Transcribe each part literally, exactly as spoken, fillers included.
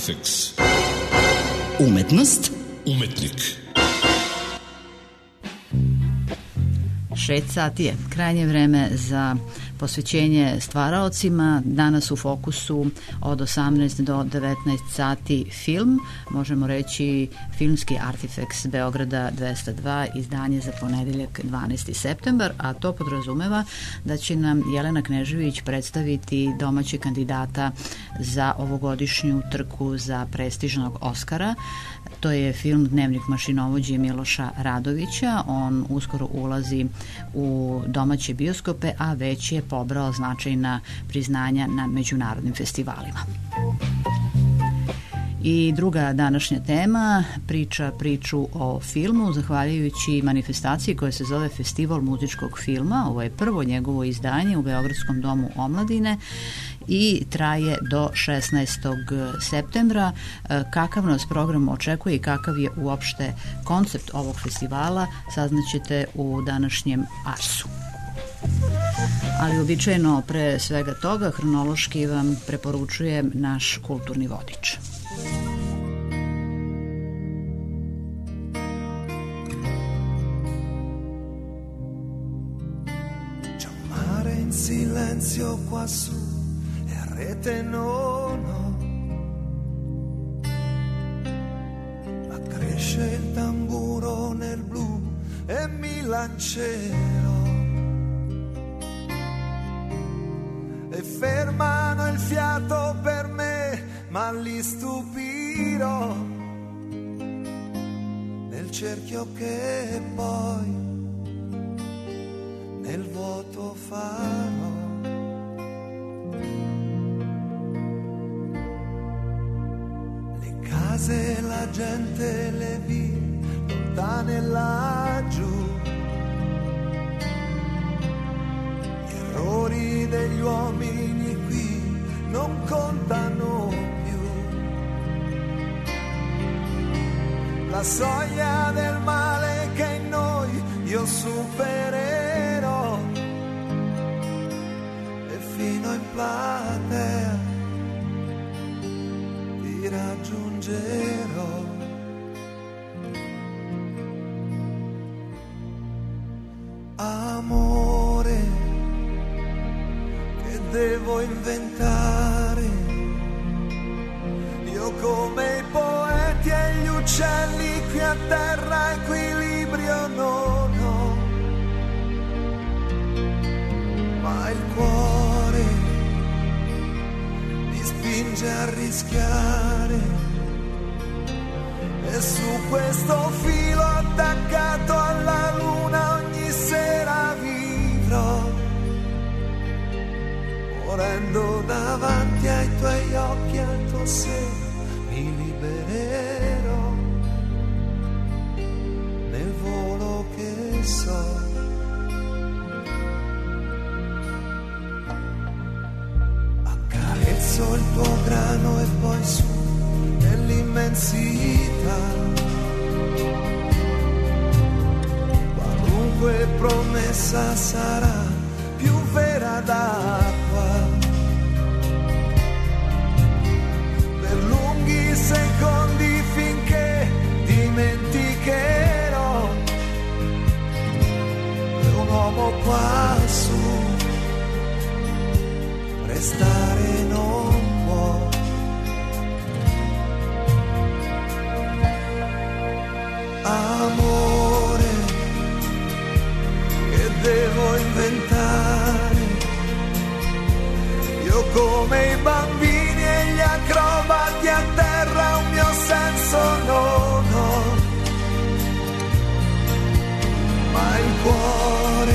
Artifacts. Umetnost. Umetnik. Šest sati je krajnje vreme za posvećenje stvaraocima. Danas u fokusu od osamnaest do devetnaest sati film, možemo reći filmski Artifacts Beograda dvesta dva, izdanje za ponedeljak dvanaesti septembar, a to podrazumeva da će nam Jelena Knežević predstaviti domaće kandidata za ovogodišnju trku za prestižnog Oskara. To je film Dnevnik mašinovođe Miloša Radovića. On uskoro ulazi u domaće bioskope, a već je pobrao značajna priznanja na međunarodnim festivalima. I druga današnja tema priča priču o filmu, zahvaljujući manifestaciji koja se zove Festival muzičkog filma. Ovo je prvo njegovo izdanje u Beogradskom domu omladine i traje do šesnaestog septembra. Kakav nas program očekuje i kakav je uopšte koncept ovog festivala saznaćete u današnjem Arsu. Ali običajno pre svega toga hronološki vam preporučujem naš kulturni vodič. C'è un mare in silenzio quassù e a rete no, no. Ma cresce il tamburo nel blu e mi lancerò. E fermano il fiato per me, ma li stupirò nel cerchio che poi nel vuoto farò. Le case, la gente, le vie lontane laggiù, errori degli uomini qui non contano più. La soglia del male che in noi io supererò e fino in platea ti raggiungerò. Amore, devo inventare, io come i poeti e gli uccelli qui a terra equilibrio non ho, ma il cuore mi spinge a rischiare e su questo filo attaccato alla luna ogni sera vivrò, morendo davanti ai tuoi occhi, al tuo seno mi libererò nel volo che so. Accarezzo il tuo grano e poi su nell'immensità qualunque promessa sarà più vera d'acqua. Per lunghi secondi finché dimenticherò che un uomo quassù restare non può. Amore, che devo inventare, io come i bambini e gli acrobati a terra un mio senso non ho, ma il cuore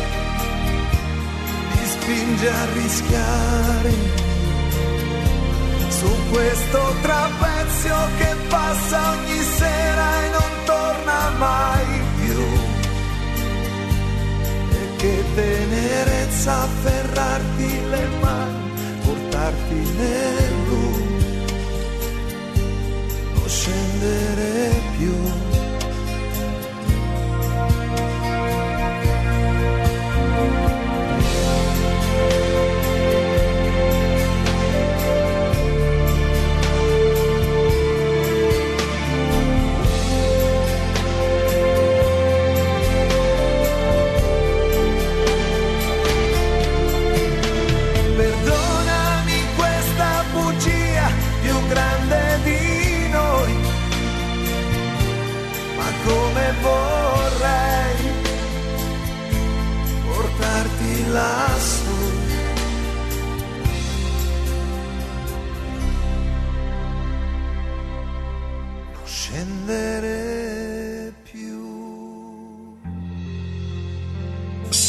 mi spinge a rischiare su questo trapezio che passa ogni sera e non torna mai più. Che tenerezza afferrarti le mani, portarti nel blu, non scendere più.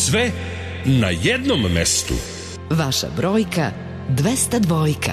Sve na jednom mestu. Vaša brojka dvesta dvojka.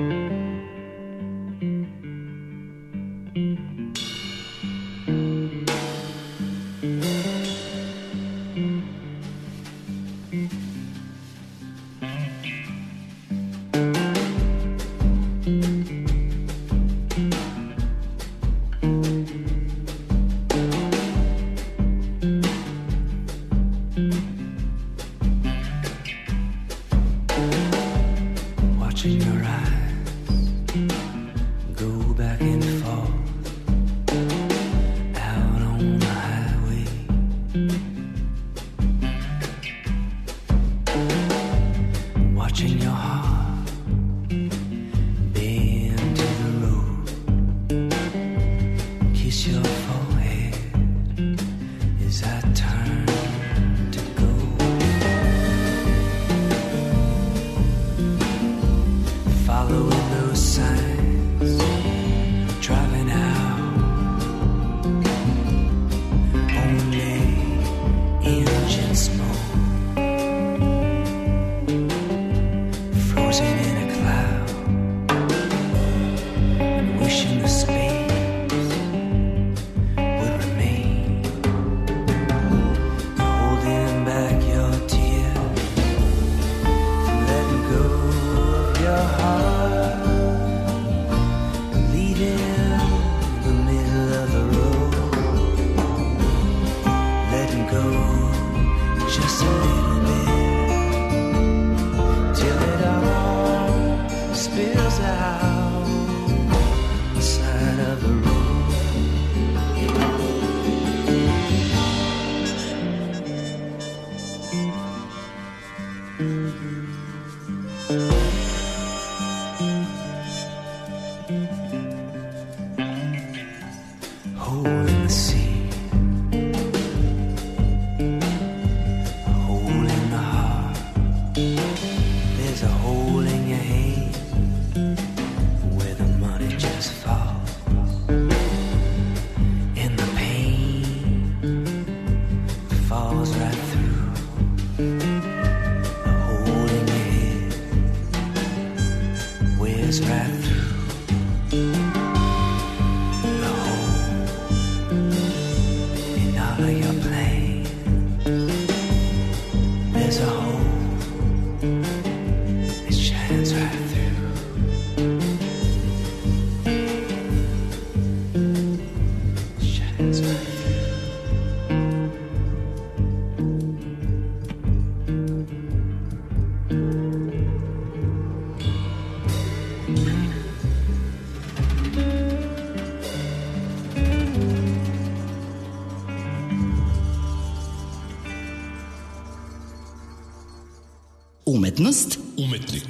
Umetnost, umetnik.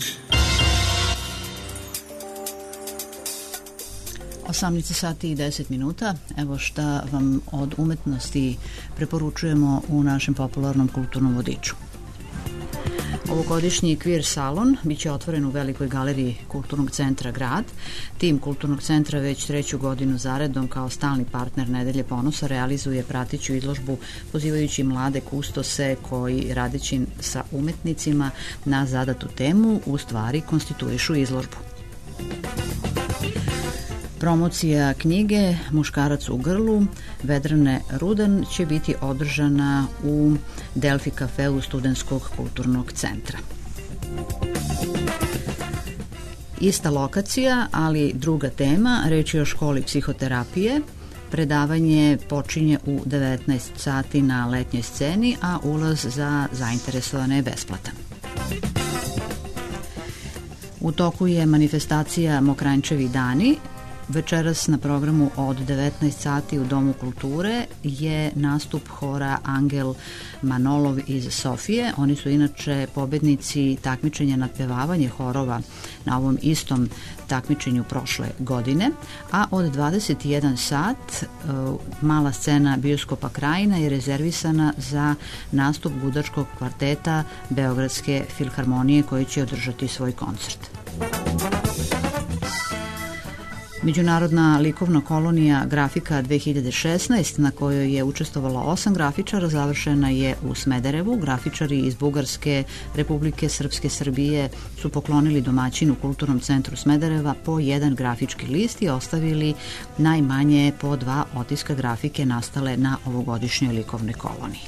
osamnaest sati i deset minuta. Evo šta vam od umetnosti preporučujemo u našem popularnom kulturnom vodiču. Ovogodišnji Queer salon biće otvoren u Velikoj galeriji Kulturnog centra Grad. Tim Kulturnog centra već treću godinu zaredom kao stalni partner Nedelje ponosa realizuje prateću izložbu pozivajući mlade kustose koji radeći sa umetnicima na zadatu temu u stvari konstituišu izložbu. Promocija knjige Muškarac u grlu Vedrane Rudan će biti održana u Delfi kafeu Studentskog kulturnog centra. Ista lokacija, ali druga tema, reč je o školi psihoterapije. Predavanje počinje u devetnaest sati na letnjoj sceni, a ulaz za zainteresovane je besplatan. U toku je manifestacija Mokranjčevi dani. Večeras na programu od devetnaest sati u Domu kulture je nastup hora Angel Manolov iz Sofije. Oni su inače pobednici takmičenja nadpevavanje horova na ovom istom takmičenju prošle godine, a od dvadeset jedan sat mala scena bioskopa Krajina je rezervisana za nastup budačkog kvarteta Beogradske filharmonije koji će održati svoj koncert. Međunarodna likovna kolonija Grafika dve hiljade šesnaest, na kojoj je učestvovalo osam grafičara, završena je u Smederevu. Grafičari iz Bugarske, Republike Srpske, Srbije su poklonili domaćinu Kulturnom centru Smedereva po jedan grafički list i ostavili najmanje po dva otiska grafike nastale na ovogodišnjoj likovnoj koloniji.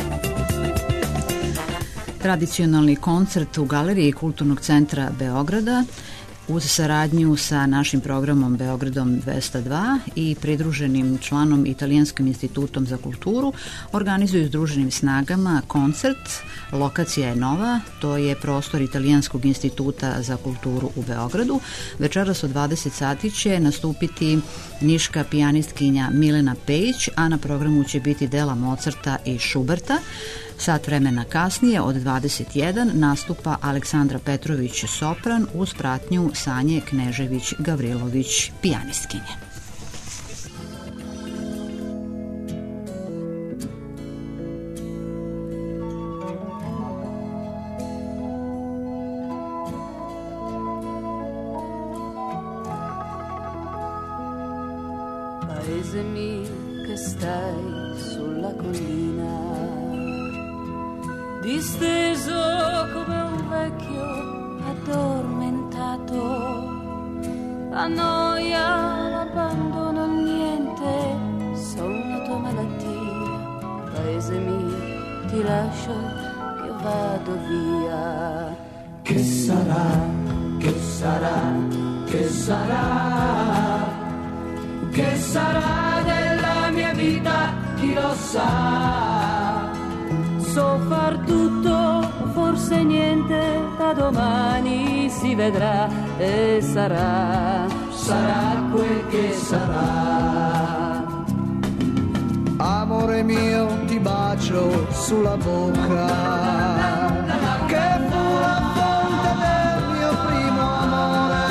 Tradicionalni koncert u Galeriji Kulturnog centra Beograda uz saradnju sa našim programom Beogradom dvesta dva i pridruženim članom Italijanskim institutom za kulturu organizuju združenim snagama koncert. Lokacija je nova, to je prostor Italijanskog instituta za kulturu u Beogradu. Večeras od dvadeset sati će nastupiti niška pijanistkinja Milena Pejić, a na programu će biti dela Mozarta i Šuberta. Sat vremena kasnije od dvadeset jedan nastupa Aleksandra Petrović sopran uz pratnju Sanje Knežević-Gavrilović pijanistkinje. Paese mi che stai sulla collina, disteso come un vecchio addormentato, a noia, l'abbandono, niente, sono una tua malattia. Paese mio, ti lascio che vado via. Che sarà, che sarà, che sarà, che sarà della mia vita, chi lo sa. So far tutto, forse niente, da domani si vedrà e sarà, sarà quel che sarà. Amore mio, ti bacio sulla bocca, che fu la fonte del mio primo amore.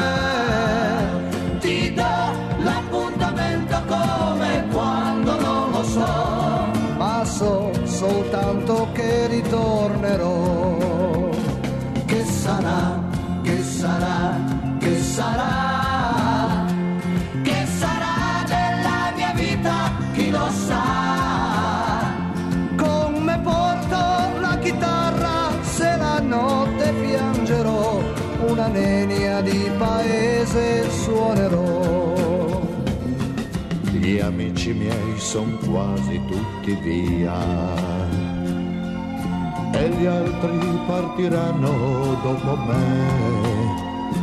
Ti do l'appuntamento come quando non lo so, ma so soltanto che ritornerò. Che sarà, che sarà, che sarà, che sarà della mia vita, chi lo sa. Come porto la chitarra se la notte piangerò, una nenia di paese suonerò. Gli amici miei son quasi tutti via e gli altri partiranno dopo me.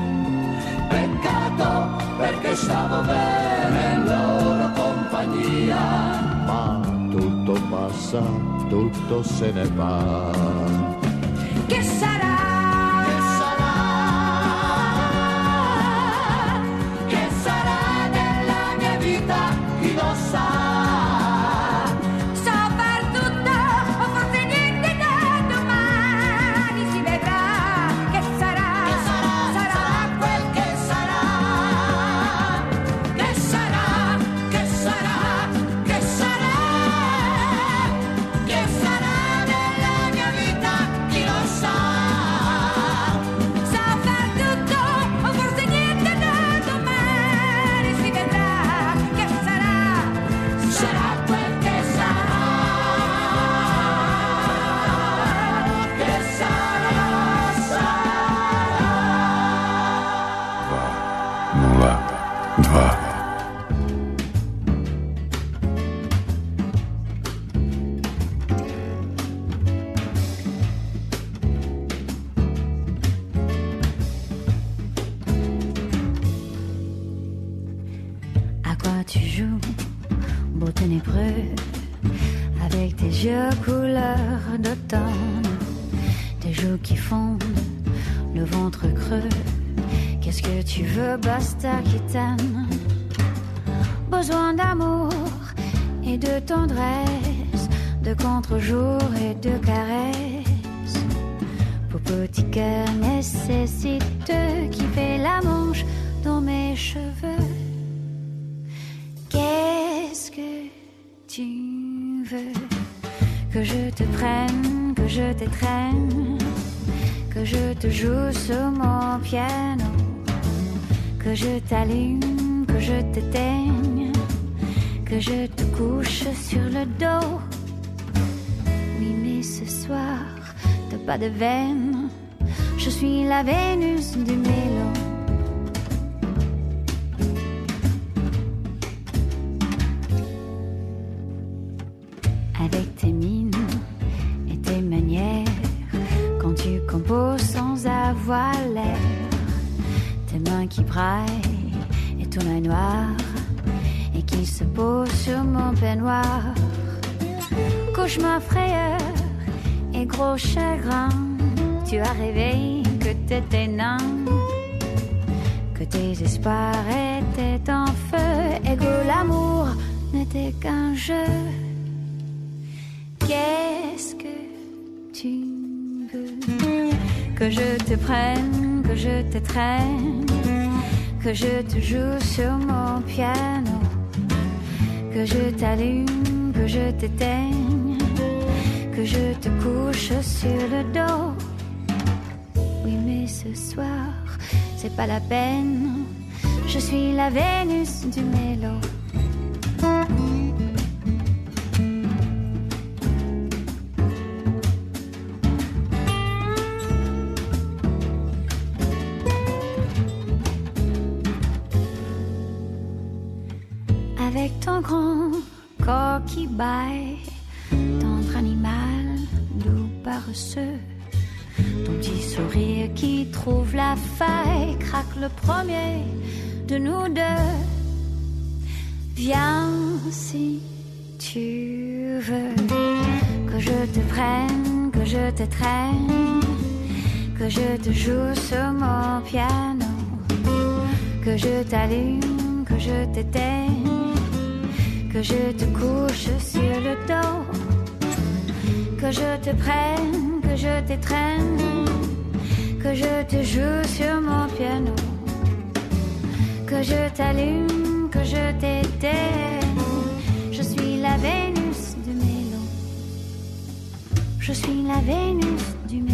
Peccato perché stavo bene in loro compagnia, ma tutto passa, tutto se ne va. che sarà? Avec tes yeux couleur d'automne, tes joues qui fondent, le ventre creux. Qu'est-ce que tu veux, basta qui t'aime? Besoin d'amour et de tendresse, de contre-jour et de caresses. Pour petit cœur nécessiteux qui fait la manche dans mes cheveux. Qu'est-ce que tu veux? Que je te prenne, que je t'étreigne, que je te joue sur mon piano, que je t'allume, que je t'éteigne, que je te couche sur le dos. Oui, mais ce soir, t'as pas de veine, je suis la Vénus du mélo. Avec tes mines et tes manières, quand tu composes sans avoir l'air, tes mains qui braillent et ton œil noir et qui se pose sur mon peignoir. Cauchemar, frayeur et gros chagrin, tu as rêvé que t'étais nain, que tes espoirs étaient en feu et que l'amour n'était qu'un jeu. Qu'est-ce que tu veux? Que je te prenne, que je te traîne, que je te joue sur mon piano, que je t'allume, que je t'éteigne, que je te couche sur le dos. Oui, mais ce soir, c'est pas la peine, je suis la Vénus du mélo. Avec ton grand corps qui baille, tendre animal, doux paresseux, ton petit sourire qui trouve la faille, craque le premier de nous deux. Viens si tu veux, que je te prenne, que je te traîne, que je te joue sur mon piano, que je t'allume, que je t'éteigne, que je te couche sur le dos, que je te prenne, que je t'étreigne, que je te joue sur mon piano, que je t'allume, que je t'éteigne. Je suis la Vénus du mélo, je suis la Vénus du mélo.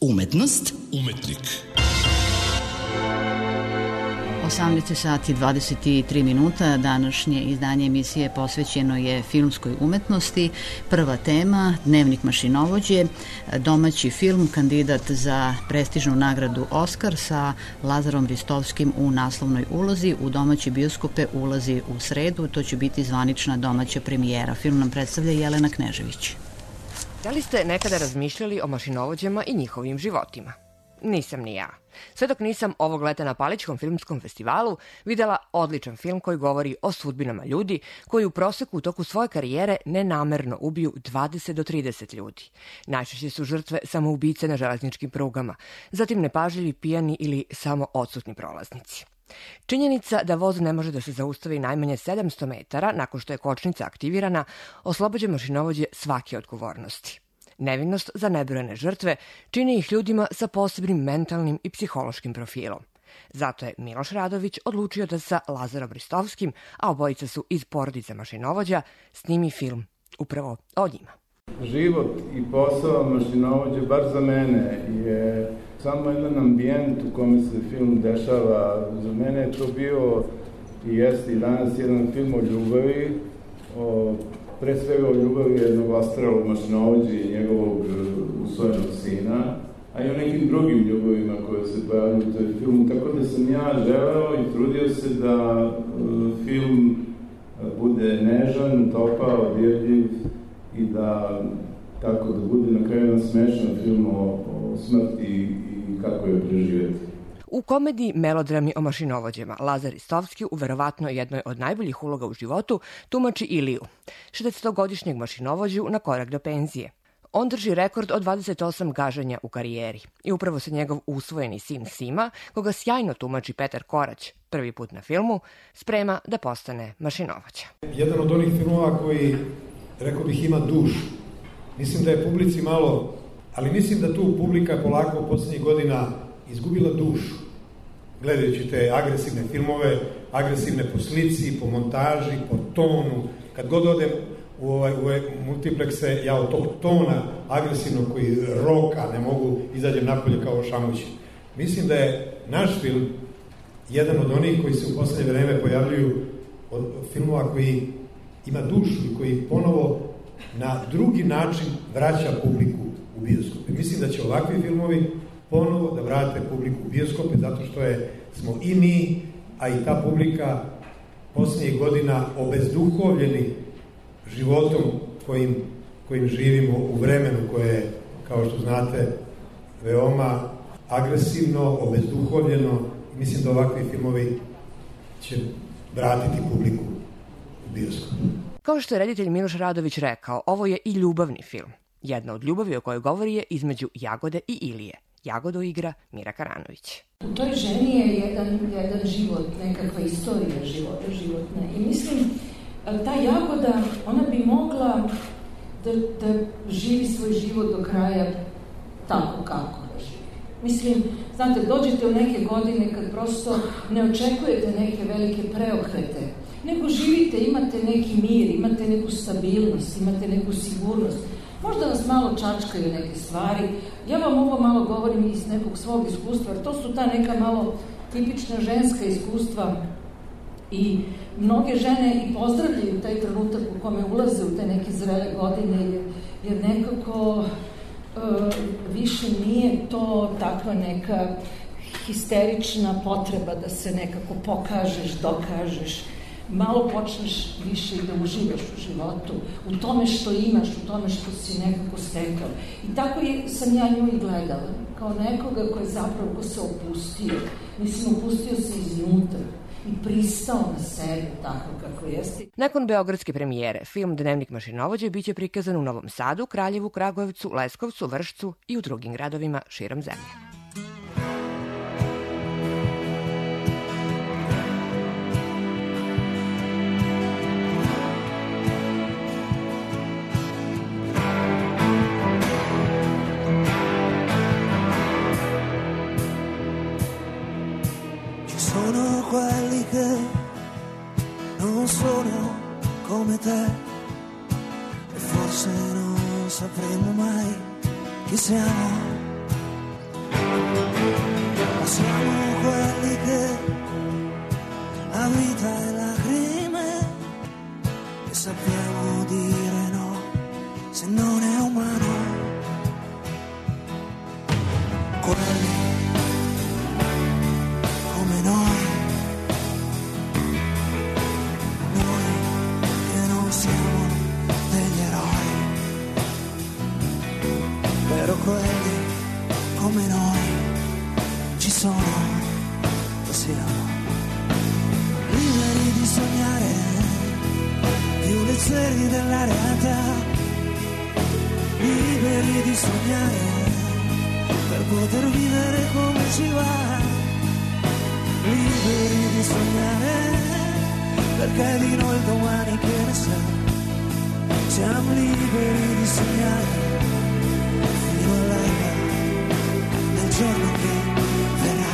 Umetnost. Umetnik. osamnaest sati i dvadeset tri minuta. Današnje izdanje emisije posvećeno je filmskoj umetnosti. Prva tema, Dnevnik mašinovođe, domaći film, kandidat za prestižnu nagradu Oskar sa Lazarom Ristovskim u naslovnoj ulozi. U domaće bioskope ulazi u sredu, to će biti zvanična domaća premijera. Film nam predstavlja Jelena Knežević. Da li ste nekada razmišljali o mašinovođama i njihovim životima? Nisam ni ja. Sve dok nisam ovog leta na Palićkom filmskom festivalu videla odličan film koji govori o sudbinama ljudi koji u proseku u toku svoje karijere nenamerno ubiju dvadeset do trideset ljudi. Najčešće su žrtve samoubice na železničkim prugama, zatim nepažljivi pijani ili samo odsutni prolaznici. Činjenica da voz ne može da se zaustavi najmanje sedamsto metara nakon što je kočnica aktivirana oslobađa mašinovođe svake odgovornosti. Nevinost za nebrojene žrtve čini ih ljudima sa posebnim mentalnim i psihološkim profilom. Zato je Miloš Radović odlučio da sa Lazarom Ristovskim, a obojica su iz porodice mašinovođa, snimi film upravo o njima. Život i posao mašinovođe, bar za mene, je samo jedan ambijent u kome se film dešava. Za mene je to bio i jeste i danas jedan film o ljubavi, o pre svega o ljubavi jednog astralog mašinovođe i njegovog usvojenog sina, a i o nekim drugim ljubavima koje se pojavljaju u toj filmu. Tako da sam ja želeo i trudio se da film bude nežan, topao, dirljiv i da tako da bude na kraju jedan smešan film o, o smrti i kako je preživjeti. U komediji Melodrami o mašinovođama Lazar Ristovski u verovatno jednoj od najboljih uloga u životu tumači Iliju, šezdesetogodišnjeg mašinovođu na korak do penzije. On drži rekord od dvadeset osam gaženja u karijeri i upravo se njegov usvojeni sin Sima, koga sjajno tumači Petar Korać, prvi put na filmu, sprema da postane mašinovođa. Jedan od onih filmova koji, rekao bih, ima dušu. Mislim da je publici malo, ali mislim da tu publika polako u poslednjih godina izgubila dušu, gledajući te agresivne filmove, agresivne po slici, po montaži, po tonu. Kad god odem u ovaj, u ovaj multiplekse, ja od tog tona agresivnog koji roka ne mogu izađem napolje kao šamući. Mislim da je naš film jedan od onih koji se u poslednje vreme pojavljuju od filmova koji ima dušu i koji ponovo na drugi način vraća publiku u bioskope. Mislim da će ovakvi filmovi ponovo da vrate publiku u bioskope, zato što je, smo i mi, a i ta publika posljednjih godina obezduhovljeni životom kojim, kojim živimo u vremenu koje je, kao što znate, veoma agresivno, obezduhovljeno. Mislim da ovakvi filmovi će vratiti publiku u bioskope. Kao što je reditelj Miloš Radović rekao, ovo je i ljubavni film. Jedna od ljubavi o kojoj govori je između Jagode i Ilije. Jagodu igra Mira Karanović. U toj ženi je jedan, jedan život, nekakva istorija života, životna. I mislim, ta Jagoda, ona bi mogla da, da živi svoj život do kraja tako kako da živi. Mislim, znate, dođete u neke godine kad prosto ne očekujete neke velike preokrete, nego živite, imate neki mir, imate neku stabilnost, imate neku sigurnost. Možda nas malo čačkaju neke stvari. Ja vam ovo malo govorim iz nekog svog iskustva, jer to su ta neka malo tipična ženska iskustva i mnoge žene i pozdravljaju taj trenutak u kome ulaze u te neke zrele godine, jer, jer nekako e, više nije to takva neka histerična potreba da se nekako pokažeš, dokažeš. Malo počneš više i da uživaš u životu, u tome što imaš, u tome što si nekako stekao. I tako je, sam ja nju i gledala, kao nekoga ko je zapravo ko se opustio. Mislim, opustio se iznutra i pristao na sebe tako kako jeste. Nakon beogradske premijere, film Dnevnik mašinovođe biće prikazan u Novom Sadu, Kraljevu, Kragujevcu, Leskovcu, Vršcu i u drugim gradovima širom zemlje. Sono quelli che non sono come te e forse non sapremo mai chi siamo. Ma siamo quelli che a vita e lacrime, che sappiamo dire no se non è umano. Quelli come noi, noi che non siamo degli eroi, però quelli come noi ci sono, lo siamo, liberi di sognare, più leggeri della realtà, liberi di sognare per poter vivere come ci va, liberi di sognare perché di noi il domani che ne sa, siamo liberi di sognare fino all'alba del giorno che verrà.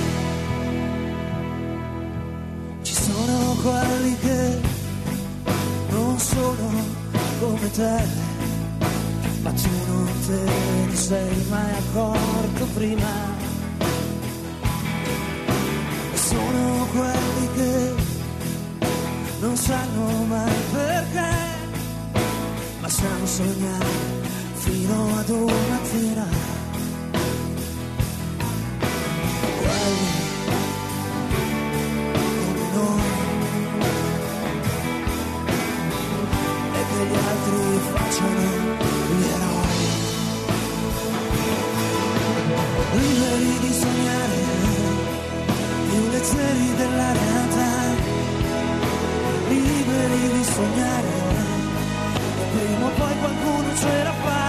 Ci sono quelli che non sono come te, ma tu non te ne sei mai accorto prima. E sono quelli che non sanno mai perché, ma sanno sognare fino ad una mattina. Quelli come noi, e che gli altri facciano gli eroi, liberi di sognare, più leggeri della realtà, liberi di sognare che prima o poi qualcuno ce la fa,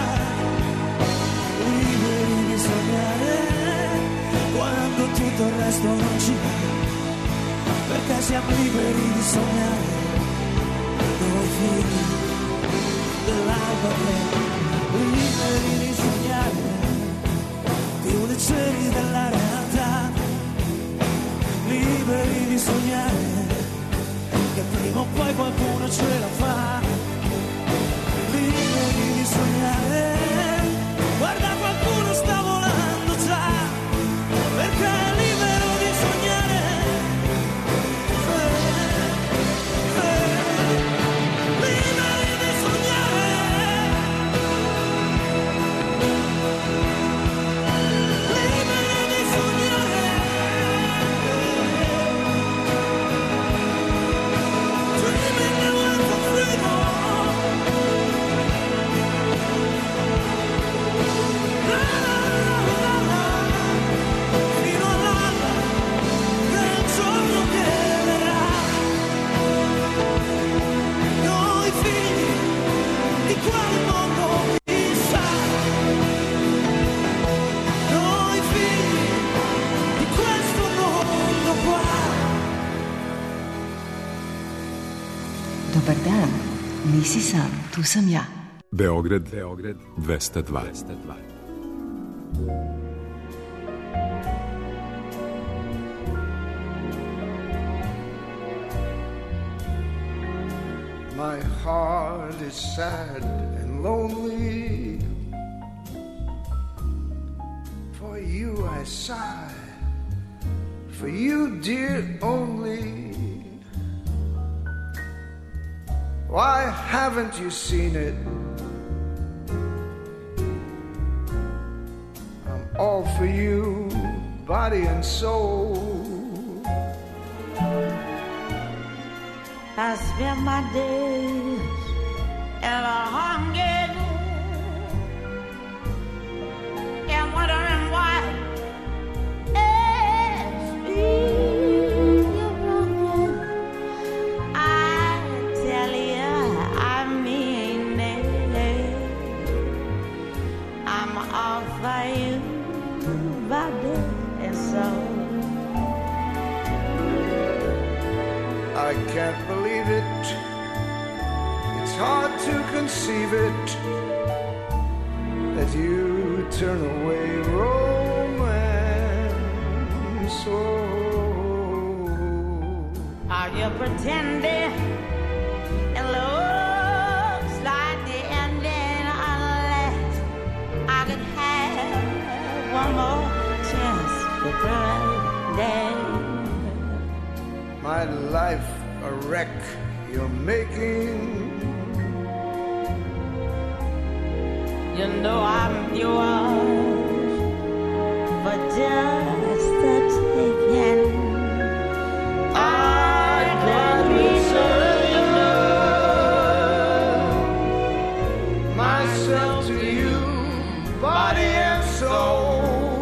liberi di sognare quando tutto il resto non ci va, perché siamo liberi di sognare noi figli dell'alba che, liberi di sognare, più leggeri della realtà, liberi di sognare che prima o poi qualcuno ce la fa, liberi di sognare, guarda qualcuno sta volando già, perché è libero di sognare, eh, eh, liberi di sognare, liberi di sognare, dreaming the world of freedom. La, la, la, la, la, fino all'alba del giorno che verrà. Noi figli di quel mondo chissà, noi figli di questo mondo qua. Dobar dan, nisi sam, tu sam ja. Beograd, Beograd dvesta dva. My heart is sad and lonely. For you I sigh, for you, dear, only. Why haven't you seen it? I'm all for you, body and soul. I spend my days in a hunger and wondering why it's me you're wronging. I tell you I mean it. I'm all for you, body and soul. I can't believe it, it's hard to conceive it, that you turn away romance. Oh, are you pretending? It looks like the ending, unless I could have one more Friday. My life a wreck you're making. You know I'm yours for just the taking. I gladly surrender myself to you, body and soul.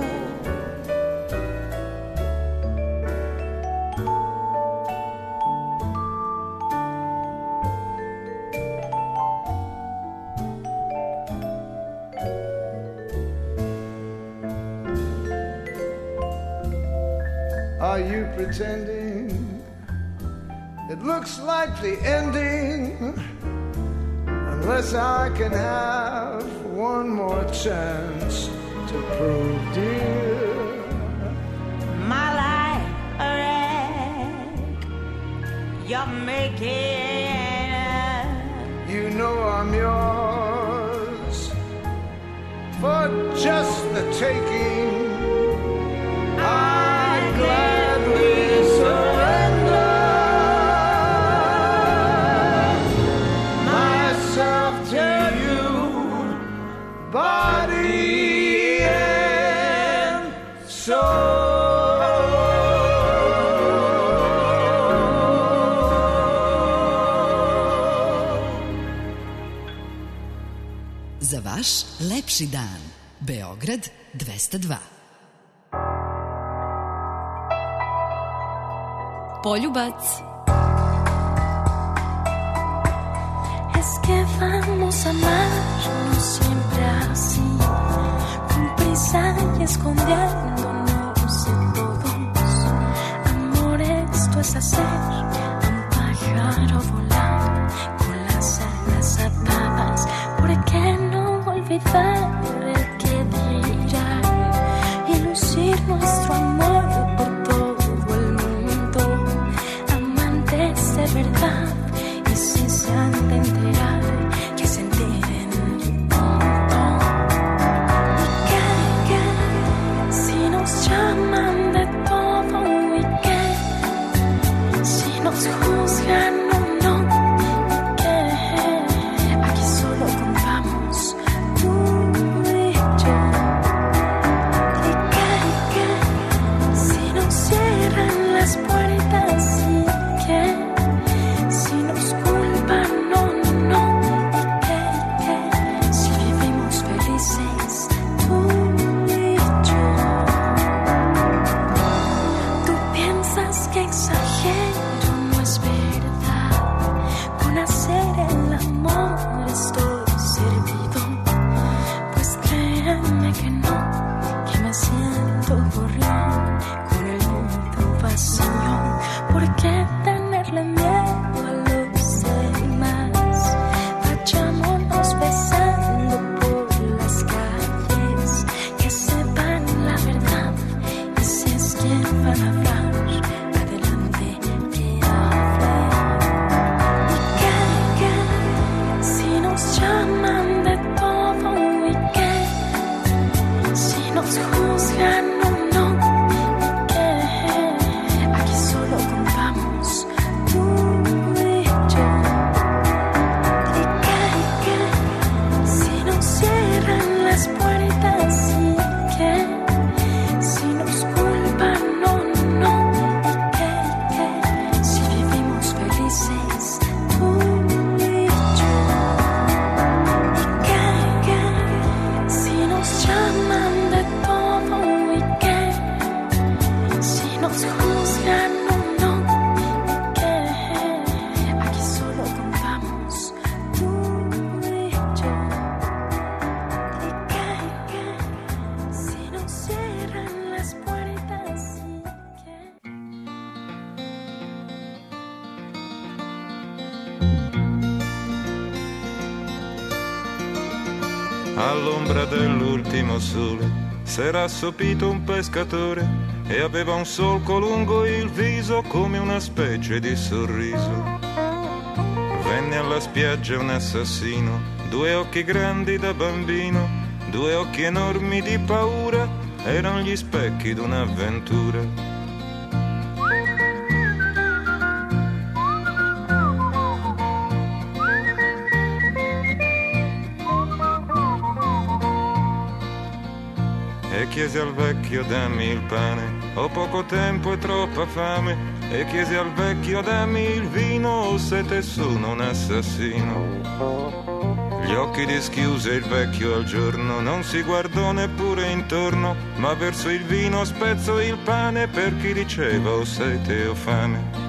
Are you pretending it looks like the ending? Unless I can have one more chance to prove, dear, my life a wreck you're making. You know I'm yours for just the taking. I'd gladly surrender myself to you, body and soul. Za vaš lepši dan. Beograd dvesta dva. Poljubac. Es que vamos a amarnos siempre así, con prisa y escondiéndonos de todos. Amor, esto es hacer un pájaro volar con las alas atadas. ¿Por qué no olvidar el que dirán y lucir nuestro amor por todo el mundo? Amantes de verdad, y si se han de enterar, que se enteren pronto. Y que, que, si nos llaman de todo, y que, si nos juzgan o no, y que aquí solo contamos tú y yo. Y que, que, si nos cierran las puertas, y que si nos culpan o no, y que, que si vivimos felices tú y yo. Tú piensas que exagero, no es verdad. Con hacer el amor estoy servido. Pues créanme que no, que me siento gorrión con el mundo vacío. ¿Por qué tenerle miedo a los demás? Vayámonos besando por las calles, que sepan la verdad. Y si es quien van a hablar, adelante que hable. Y que, que, si nos llaman de todo, y que, si nos juzgan o no, y que aquí solo contamos tú y yo. Y que, que, si nos cierran las puertas, y que, si nos culpan o no, y que, que si vivimos felices tú y yo. Y que, que, si nos llaman de todo, y que, si nos juzgan o no, y que aquí solo contamos tú y yo. Y que, que, si nos cierran las puertas, y que All'ombra dell'ultimo sole s'era assopito un pescatore e aveva un solco lungo il viso come una specie di sorriso. Venne alla spiaggia un assassino, due occhi grandi da bambino, due occhi enormi di paura, erano gli specchi d'un'avventura. E chiesi al vecchio dammi il pane, ho poco tempo e troppa fame. E chiesi al vecchio dammi il vino, o siete sono un assassino. Gli occhi dischiuse il vecchio al giorno, non si guardò neppure intorno, ma verso il vino spezzò il pane per chi diceva o sete o fame.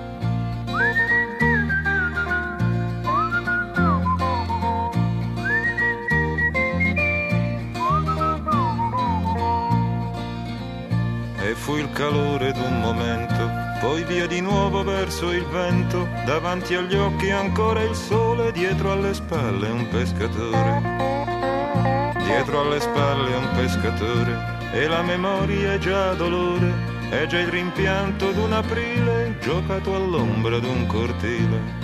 E fu il calore d'un momento, poi via di nuovo verso il vento, davanti agli occhi ancora il sole, dietro alle spalle un pescatore. Dietro alle spalle un pescatore, e la memoria è già dolore, è già il rimpianto d'un aprile, giocato all'ombra d'un cortile.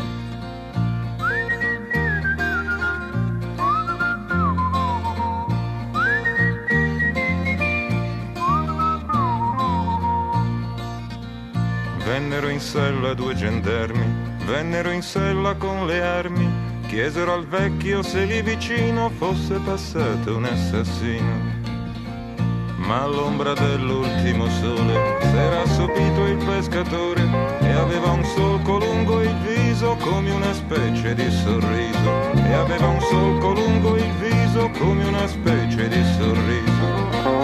Vennero in sella due gendarmi, vennero in sella con le armi, chiesero al vecchio se lì vicino fosse passato un assassino. Ma all'ombra dell'ultimo sole s'era assopito il pescatore e aveva un solco lungo il viso come una specie di sorriso. E aveva un solco lungo il viso come una specie di sorriso.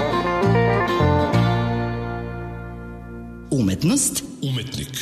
Umetnost, umetnik.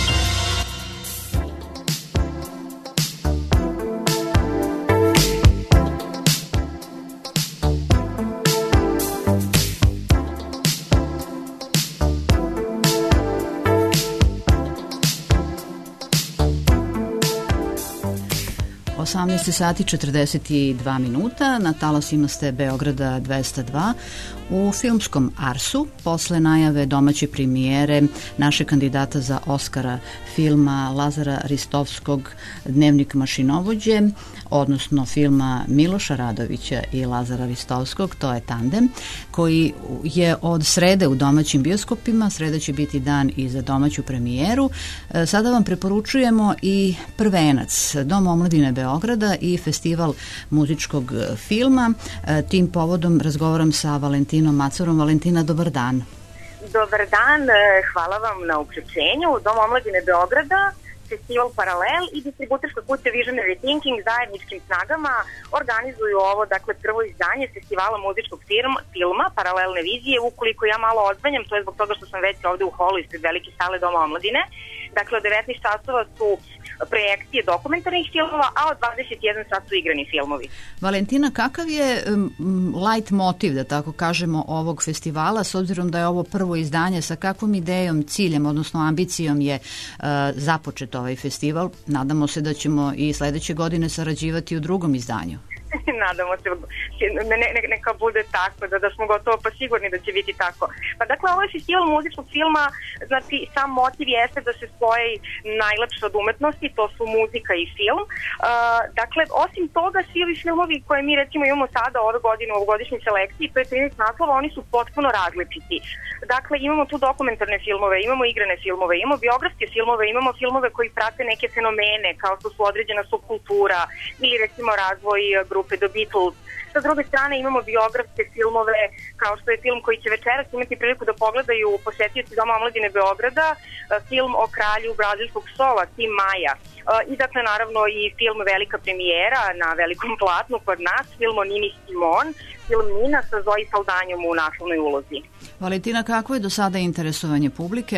osamnaest sati četrdeset dva minuta, na talasima ste Beograda dvesta dva. U filmskom Arsu, posle najave domaće premijere naše kandidata za Oskara filma Lazara Ristovskog Dnevnik mašinovođe, odnosno filma Miloša Radovića i Lazara Ristovskog, to je tandem, koji je od srede u domaćim bioskopima, sreda će biti dan i za domaću premijeru. Sada vam preporučujemo i prvenac, Dom omladine Beograda i festival muzičkog filma. Tim povodom razgovaram sa Valentinom Macorom. Valentina, dobar dan. Dobar dan, hvala vam na uključenju. Dom omladine Beograda, festival Paralel i distributerska kuća Visionary Thinking zajedničkim snagama organizuju ovo, dakle, prvo izdanje festivala muzičkog firma, filma Paralelne vizije. Ukoliko ja malo odzvanjam, to je zbog toga što sam već ovde u holu ispred velike sale Doma omladine. Dakle, od devetnaest časova su projekcije dokumentarnih filmova, a od dvadeset jedan sat su igrani filmovi. Valentina, kakav je um, light motiv, da tako kažemo, ovog festivala, s obzirom da je ovo prvo izdanje, sa kakvom idejom, ciljem, odnosno ambicijom je uh, započet ovaj festival? Nadamo se da ćemo i sledeće godine sarađivati u drugom izdanju. Nadamo se, ne, ne, neka bude tako, da, da smo gotovo pa sigurni da će biti tako. Pa dakle, ovo je festival muzičkog filma, znači sam motiv jeste da se spoji najlepše od umetnosti, to su muzika i film. Uh, dakle, osim toga, svi ovi filmovi koje mi recimo imamo sada ove godine u ovogodišnjoj selekciji, to je trinaest naslova, oni su potpuno različiti. Dakle, imamo tu dokumentarne filmove, imamo igrane filmove, imamo biografske filmove, imamo filmove koji prate neke fenomene, kao što su određena subkultura ili recimo razvoj grupe The Beatles. Sa druge strane imamo biografske filmove, kao što je film koji će večeras imati priliku da pogledaju posetioci Doma omladine Beograda, film o kralju brazilskog sola, Tim Maja. I dakle, naravno, i film Velika premijera na velikom platnu kod nas, film o Nini Simon, film Nina sa Zoe Saldanjom u naslovnoj ulozi. Valentina, kako je do sada interesovanje publike?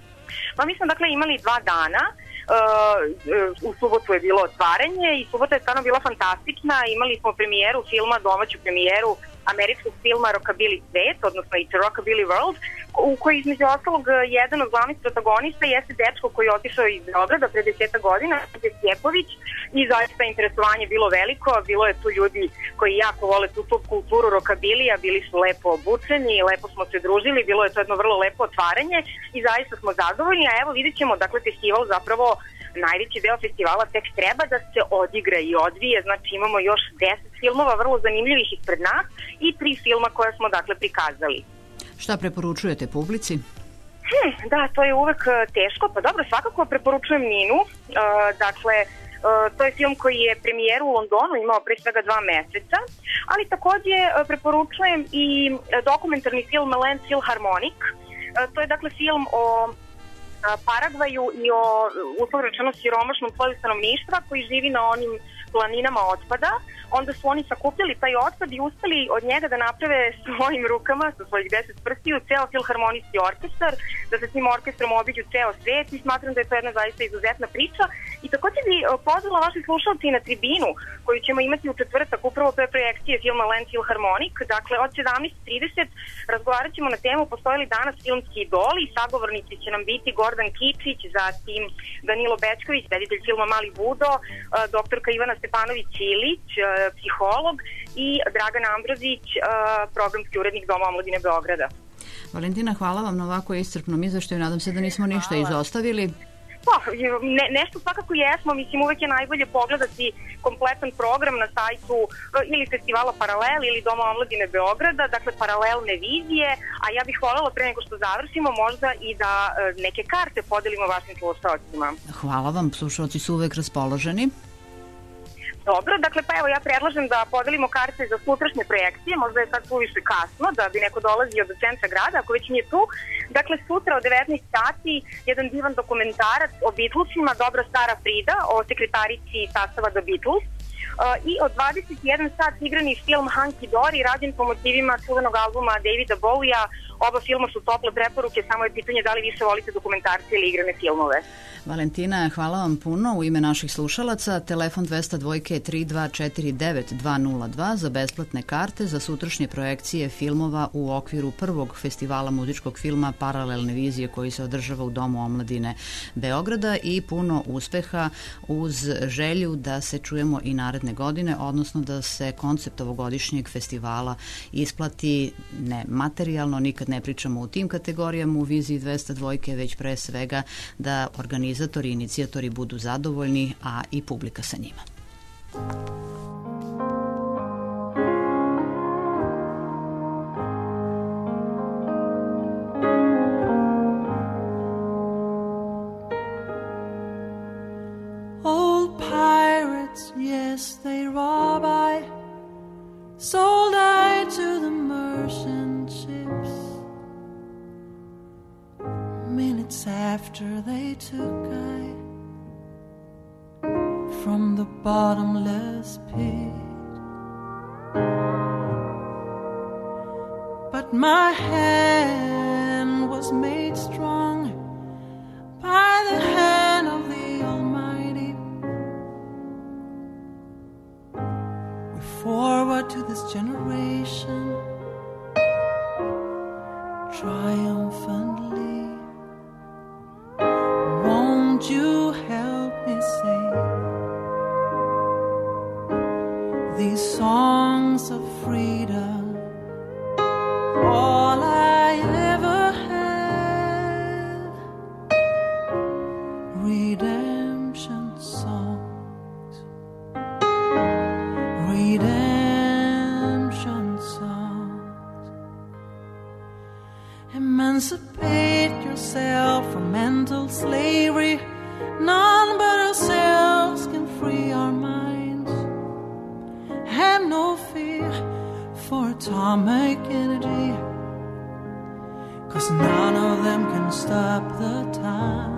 Pa mi smo dakle imali dva dana. Uh, u subotu je bilo otvaranje i subota je stvarno bila fantastična. Imali smo premijeru filma, domaću premijeru američkog filma Rockabilly Svet, odnosno It's a Rockabilly World, u kojoj između ostalog jedan od glavnih protagonista jeste dečko koji je otišao iz Beograda pre deseta godina, Stjepović, i zaista interesovanje bilo veliko. Bilo je tu ljudi koji jako vole tu kulturu rockabilija, bili su lepo obučeni, lepo smo se družili, bilo je to jedno vrlo lepo otvaranje i zaista smo zadovoljni, a evo vidjet ćemo, dakle, festival zapravo najveći deo festivala tek treba da se odigra i odvije, znači imamo još deset filmova vrlo zanimljivih ispred nas i tri filma koja smo dakle prikazali. Šta preporučujete publici? Hm, da, to je uvek teško, pa dobro, svakako preporučujem Ninu, uh, dakle, uh, to je film koji je premijeru u Londonu imao pre svega dva meseca, ali takođe uh, preporučujem i dokumentarni film Land Philharmonic, uh, to je dakle film o uh, Paragvaju i o, uslovno rečeno, siromašnom sloju stanovništva koji živi na onim planinama otpada. Onda su oni sakupljali taj otpad i uspeli od njega da naprave svojim rukama, sa svojih deset prstiju, ceo filharmonijski orkestar, da se s tim orkestrom obiđu ceo svet i smatram da je to jedna zaista izuzetna priča. I takođe bi pozvala vaši slušalci na tribinu koju ćemo imati u četvrtak upravo pre projekcije filma Land Philharmonic. Dakle, od sedamnaest trideset razgovarat ćemo na temu postoje li danas filmski idoli i sagovornici će nam biti Gordan Kičić, zatim Danilo Bečković, reditelj filma Mali Budo, doktorka Ivana Stepanović-Ilić, psiholog i Dragan Ambrozić, programski urednik Doma omladine Beograda. Valentina, hvala vam na ovako iscrpnom izveštaju, nadam se da nismo ništa izostavili. Pa, ne, nešto svakako jesmo, mislim uvek je najbolje pogledati kompletan program na sajtu ili festivala Paralel ili Doma omladine Beograda, dakle paralelne vizije, a ja bih voljela pre nego što završimo možda i da neke karte podelimo vašim slušalcima. Hvala vam, slušalci su uvek raspoloženi. Dobro, dakle pa evo ja predlažem da podelimo karte za sutrašnje projekcije, možda je sad suviše kasno da bi neko dolazio do centra grada, ako već nije tu. Dakle, sutra od devetnaest sati jedan divan dokumentarac o Beatlesima, Dobra stara Frida, o sekretarici sastava The Beatles. I od dvadeset jedan sat igrani film Hunky Dory, rađen po motivima čuvenog albuma Davida Bowija. Oba filma su tople preporuke, samo je pitanje da li više volite dokumentarce ili igrane filmove. Valentina, hvala vam puno. U ime naših slušalaca, telefon dvesta dva tri dva četiri devet dva nula dva za besplatne karte za sutrašnje projekcije filmova u okviru prvog festivala muzičkog filma Paralelne vizije koji se održava u Domu omladine Beograda i puno uspeha uz želju da se čujemo i naredne godine, odnosno da se koncept ovogodišnjeg festivala isplati ne materijalno, nikad ne pričamo u tim kategorijama u viziji dvesta dva, već pre svega da organizatori i inicijatori budu zadovoljni, a i publika sa njima. Old pirates, yes, they rob I, sold I to the merchant ships. Minutes after they took I from the bottomless pit, but my hand was made strong by the hand of the Almighty. We forward to this generation triumphantly. Won't you help me sing these songs of freedom, all I ever had, redemption songs, redemption songs. Emancipate yourself from mental slavery. None but ourselves can free our minds. Have no fear for atomic energy, 'cause none of them can stop the time.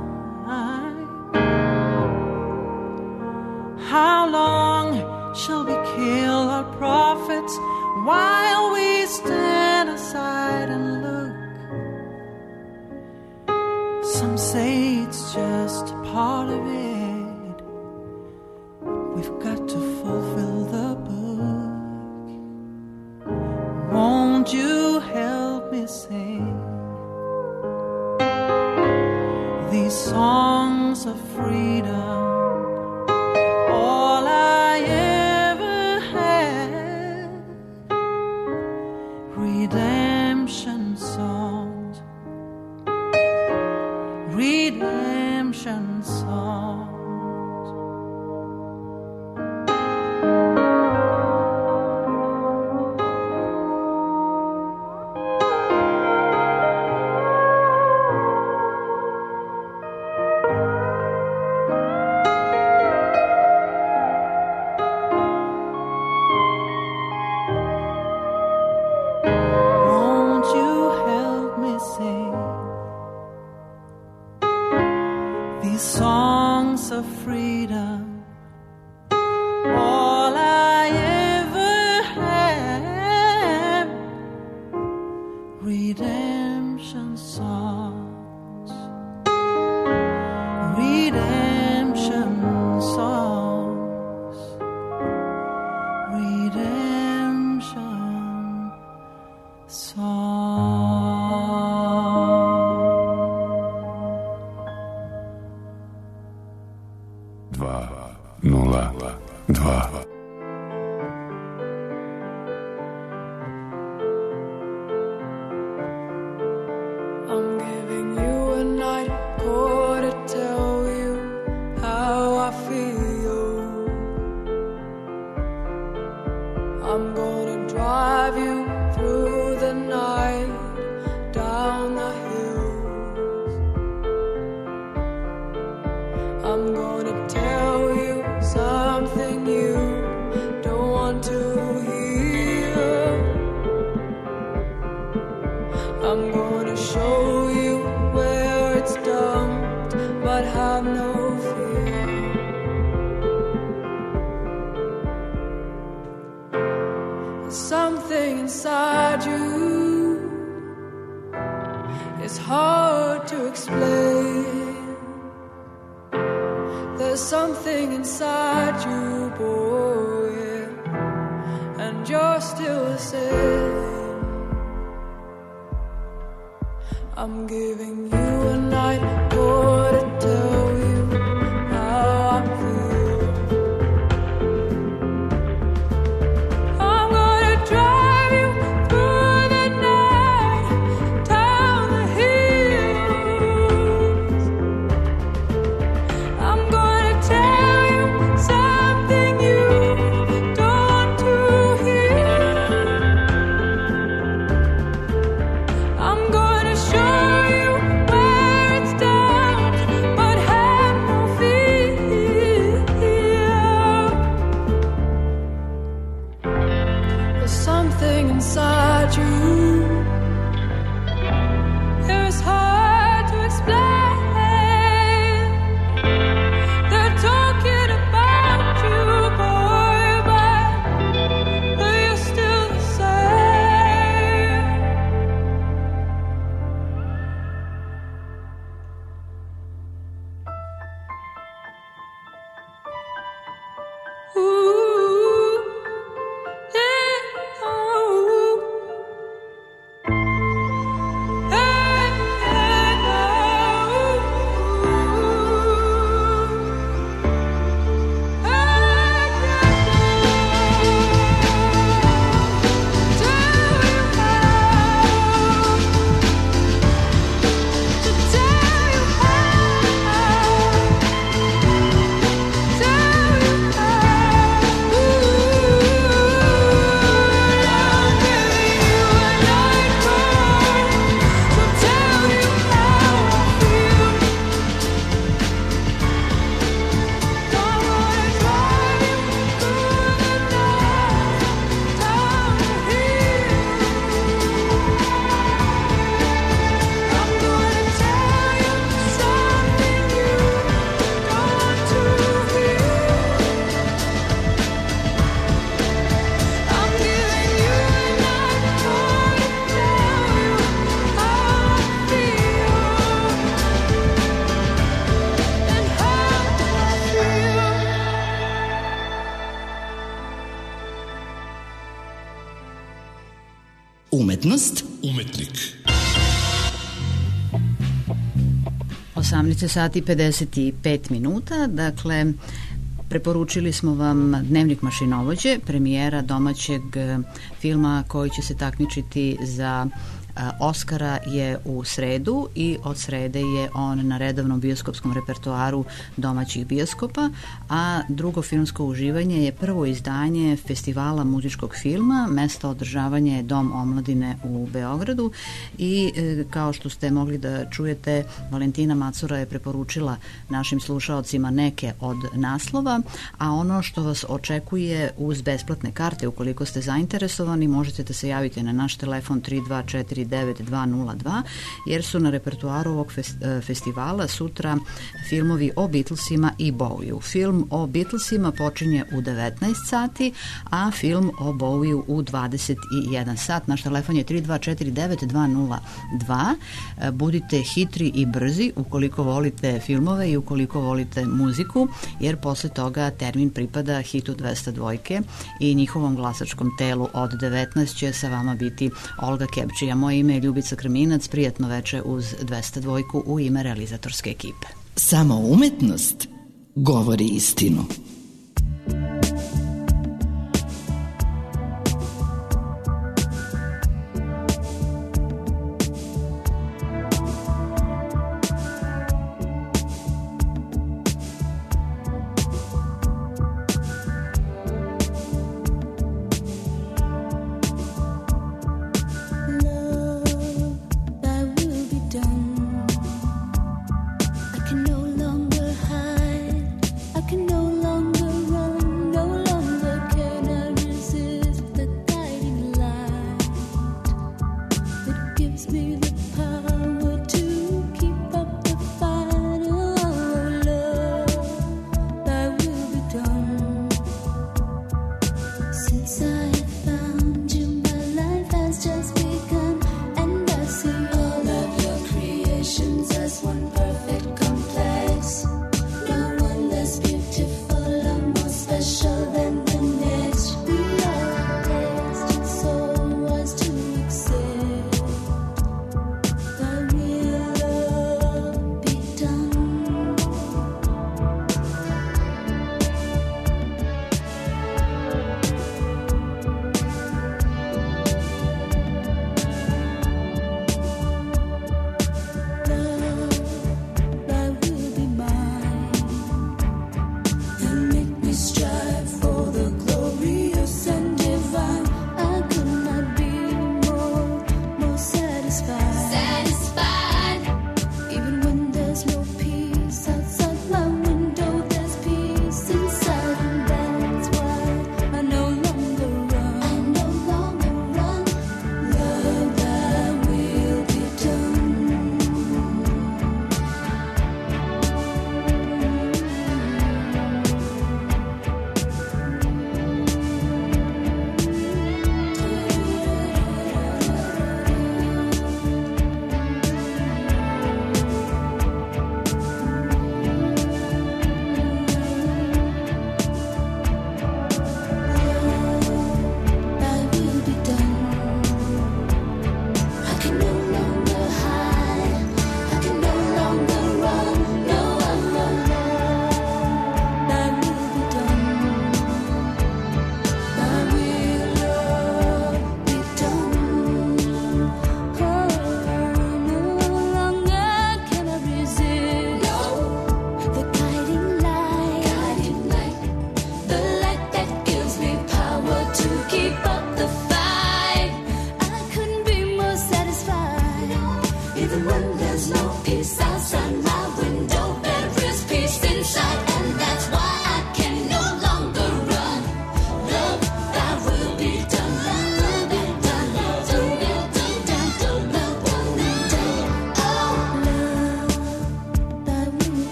How long shall we kill our prophets while we stand aside and look? Some say it's just part of it. We've got to fulfill the book. Won't you help me sing these songs of freedom, all I ever had, redemption songs, redemption songs. ounce of freedom, all I ever had. Redemption songs, redemption songs, redemption songs. Dva, nula, dva. I'm giving you a night call to tell you how I feel. I'm gonna drive you through the night, down the hills. I'm gonna tell you something you don't want to hear. I'm gonna show you where it's dumped, but have no fear. There's something inside you, it's hard to explain. There's something inside you, boy, and you're still the same. I'm giving you a night for to tell you how I feel. I'm gonna drive you through the night, down the hills. I'm gonna tell you something you don't want to hear. I'm gonna show you where it's down, but have no fear. There's something inside you, it's hard to explain. They're talking about you, boy, but you're still the same. Ooh, yeah, ooh. Hey, hey, ooh. Hey, Umetnost, umetnik. osamnaest sati pedeset pet minuta, dakle preporučili smo vam Dnevnik mašinovođe, premijera domaćeg filma koji će se takmičiti za Oskara je u sredu i od srede je on na redovnom bioskopskom repertoaru domaćih bioskopa, a drugo filmsko uživanje je prvo izdanje Festivala muzičkog filma. Mesto održavanja je Dom omladine u Beogradu i e, kao što ste mogli da čujete, Valentina Macura je preporučila našim slušaocima neke od naslova, a ono što vas očekuje uz besplatne karte, ukoliko ste zainteresovani, možete da se javite na naš telefon tri dva četiri devet dva nula dva, jer su na repertoaru ovog festivala sutra filmovi o Beatlesima i Bowieu. Film o Beatlesima počinje u devetnaest sati, a film o Bowieu u dvadeset jedan sat. Naš telefon je tri dva četiri devet dva nula dva. Budite hitri i brzi ukoliko volite filmove i ukoliko volite muziku, jer posle toga termin pripada hitu dvesta dva i njihovom glasačkom telu. Od devetnaest će sa vama biti Olga Kebčija. Moje ime je Ljubica Krminac. Prijatno veče uz dvesta dva u ime realizatorske ekipe. Samo umetnost govori istinu.